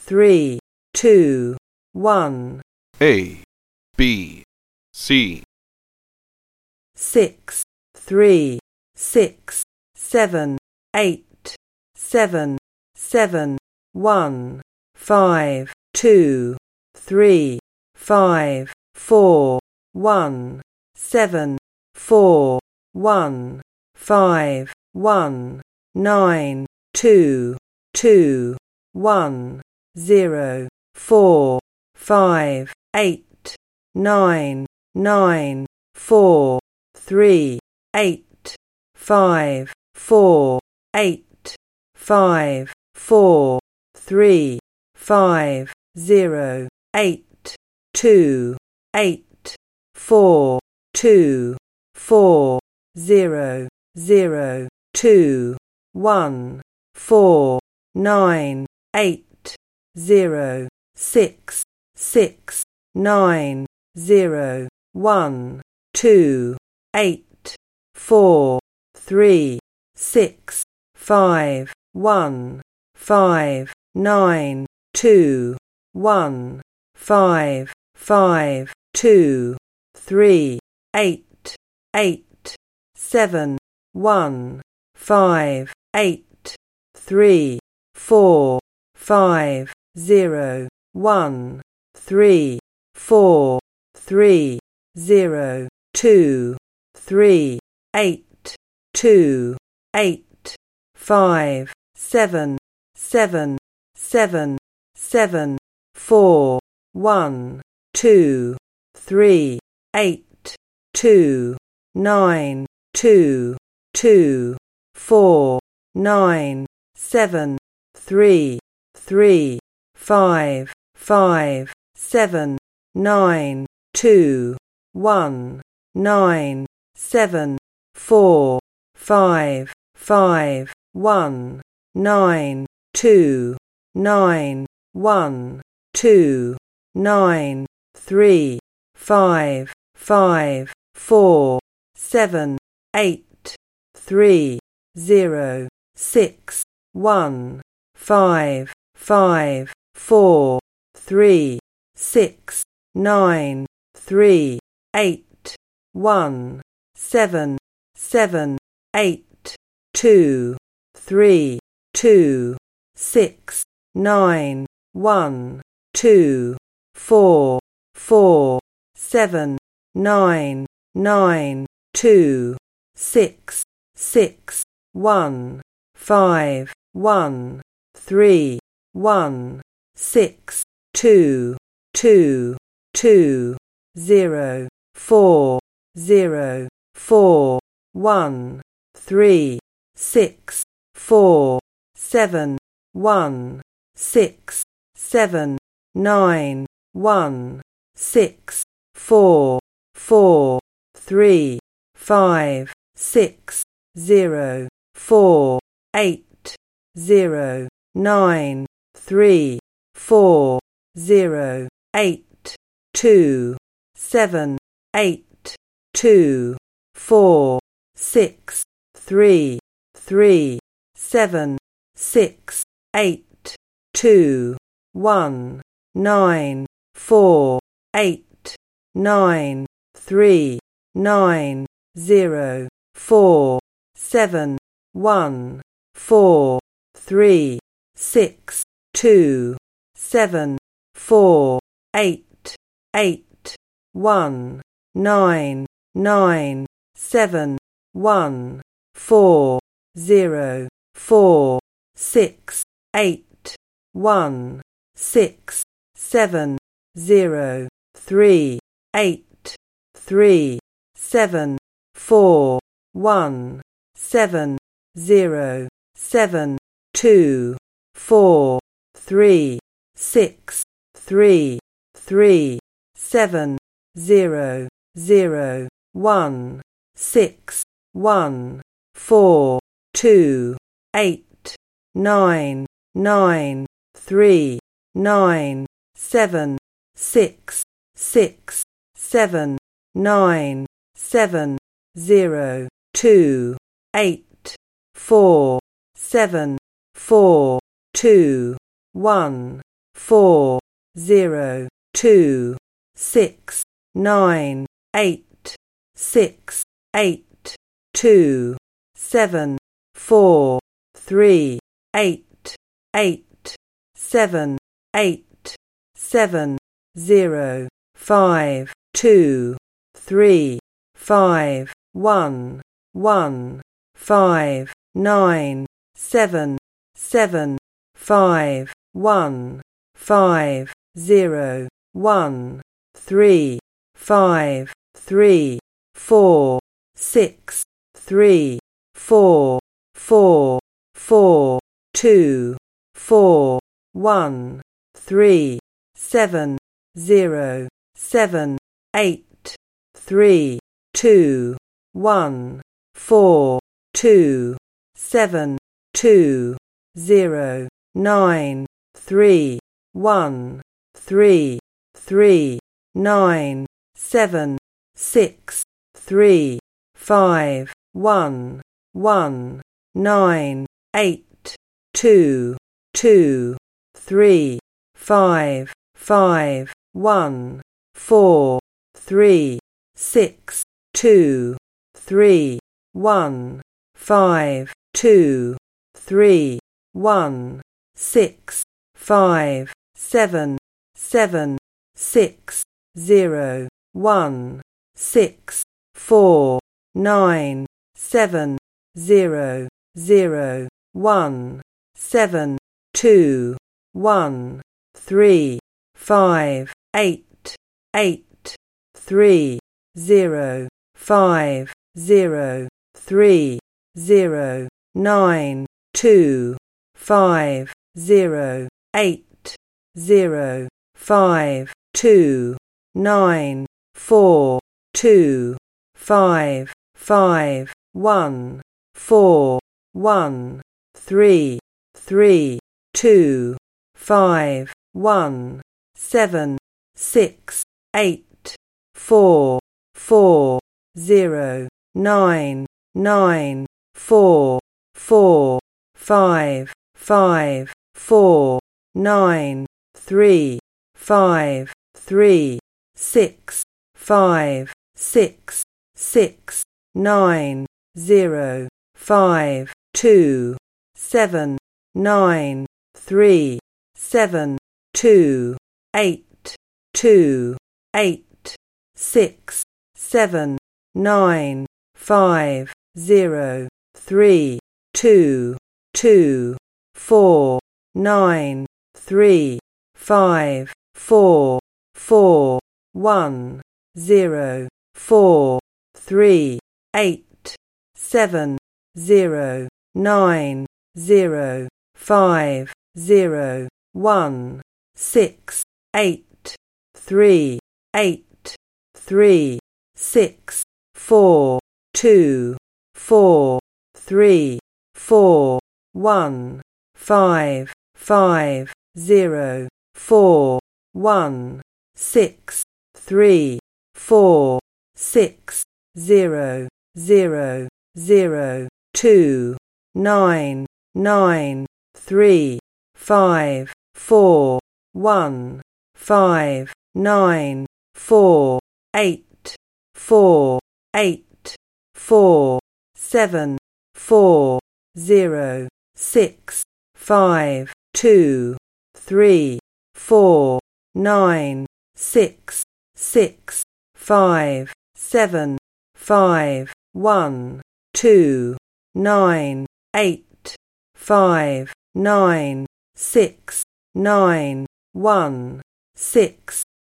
3, 2, 1. A, B, C. 6, 3, 6, 7, 8, 7, 7, 1, 5, 2, 3, 5, 4, 1, 7, 4, 1, 5, 1, 9, 2, 2, 1, 0, 4, 5, 8, 9, 9, 4, 3, 8, 5, 4, 8, 5, 4, 3, 5, 0, 8, 2, 8, 4, 2, 4, 0, 0, 2, 1, 4, 9, 8, 0, 6, 6, 9, 0, 1, 2, 8, 4, 3, 6, 5, 1, 5, 9, 2, 1, 5, 5, 2, 3, 8, 8, 7, 1, 5, 8, 3, 4, 5, 0, 1, 3, 4, 3, 0, 2, 3, 8, 2, 8, 5, 7, 7, 7, 7, 4, 1, 2, 3, 8, 2, 9, 2, 2, 4, 9, 7, 3, 3, 5, 5, 7, 9, 2, 1, 9, 7, 4, 5, 5, 1, 9, 2, 9, 1, 2, 9, 3, 5, 5, 4, 7, 8, 3, 0, 6, 1, 5, 5, 4, 3, 6, 9, 3, 8, 1, 7, 7, 8, 2, 3, 2, 6, 9, 1, 2, 4, 4, 7, 9, 9, 2, 6, 6, 1, 5, 1, 3, 1, 6, 2, 2, 2, 0, 4, 0, 4, 1, 3, 6, 4, 7, 1, 6, 7, 9, 1, 6, 4, 4, 3, 5, 6, 0, 4, 8, 0, 9, 3, 4, 0, 8, 2, 7, 8, 2, 4, 6, 3, 3, 7, 6, 8, 2, 1, 9, 4, 8, 9, 3, 9, 0, 4, 7, 1, 4, 3, 6, 2, 7, 4, 8, 8, 1, 9, 9, 7, 1, 4, 0, 4, 6, 8, 1, 6, 7, 0, 3, 8, 3, 7, 4, 1, 7, 0, 7, 2, 4, 3, 6, 3, 3, 7, 0, 0, 1, 6, 1, 4, 2, 8, 9, 9, 3, 9, 7, 6, 6, 7, 9, 7, 0, 2, 8, 4, 7, 4, 2, 1, 4 0 2 6 9 8 6 8 2 7 4 3 8 8 7 8 7 0 5 2 3 5 1 1 5 9 7 7 5 1 5 0 1 3 5 3 4 6 3 4 4 4 2 4 1 3 7 0 7 8 3 2 1 4 2 7 2 0 9 3 1 3 3 9 7 6 3 5 1 1 9 8 2 2 3 5 5 1 4 3 6 2 3 1 5 2 3 1 6 5 7 7 6 0 1 6 4 9 7 0 0 1 7 2 1 3 5 8 8 3 0 5 0 3 0 9 2 5 0 8 0 5 2 9 4 2 5 5 1 4 1 3 3 2 5 1 7 6 8 4 4 0 9 9 4 4 5 5 4 9 3 5 3 6 5 6 6 9 0 5 2 7 9 3 7 2 8 2 8 6 7 9 5 0 3 2 2 4 9 3 5 4 4 1 0 4 3 8 7 0 9 0 5 0 1 6 8 3 8 3 6 4 2 4 3 4 1 5 5 0 4 1 6 3 4 6 0 0 0 2 9 9 3 5 4 1 5 9 4 8 4 8 4 7 4 0 6 5 2 3 4 9 6 6 5 7 5 1 2 9 8 5 9 6 9 1 6